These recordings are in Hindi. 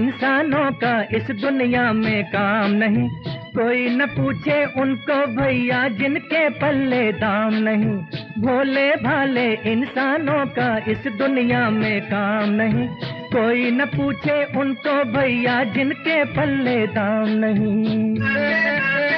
इंसानों का इस दुनिया में काम नहीं। कोई न पूछे उनको भैया जिनके पल्ले दाम नहीं। भोले भाले इंसानों का इस दुनिया में काम नहीं। कोई न पूछे उनको भैया जिनके पल्ले दाम नहीं।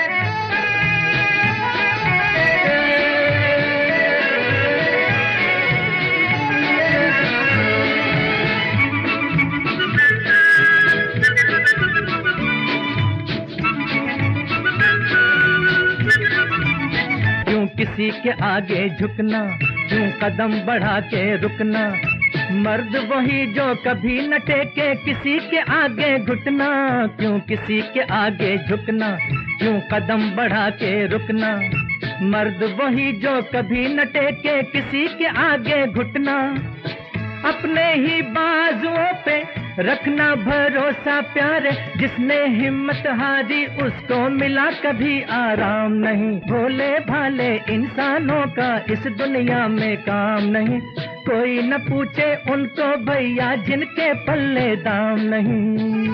क्यों किसी के आगे झुकना, क्यों कदम बढ़ा के रुकना। मर्द वही जो कभी न टेके किसी के आगे घुटना। क्यों किसी के आगे झुकना, क्यों कदम बढ़ा के रुकना। मर्द वही जो कभी न टेके किसी के आगे घुटना। अपने ही बाजुओं पे रखना भरोसा प्यारे, जिसने हिम्मत हारी उसको मिला कभी आराम नहीं। भोले भाले इंसानों का इस दुनिया में काम नहीं। कोई न पूछे उनको भैया जिनके पल्ले दाम नहीं।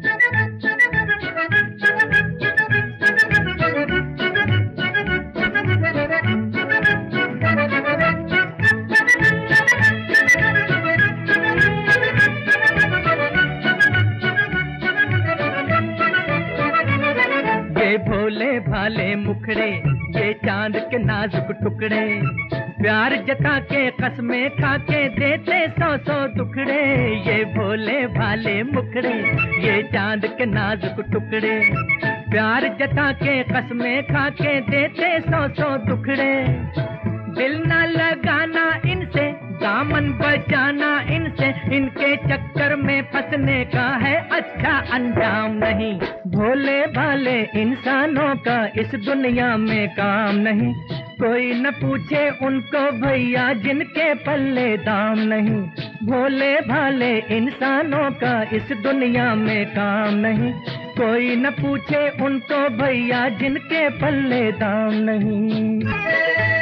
ये भोले भाले मुखड़े, ये चांद के नाजुक टुकड़े, प्यार जता के कसमें खा के देते 100-100 टुकड़े। ये भोले भाले मुखड़े, ये चांद के नाजुक टुकड़े, प्यार जता के कसमें खा के देते 100-100 टुकड़े। दिल न लगाना इनसे, दामन बचाना इनसे, इनके चक्कर में फंसने का है अच्छा अंजाम नहीं। भोले भाले इंसानों का इस दुनिया में काम नहीं। कोई न पूछे उनको भैया जिनके पल्ले दाम नहीं। भोले भाले इंसानों का इस दुनिया में काम नहीं। कोई न पूछे उनको भैया जिनके पल्ले दाम नहीं।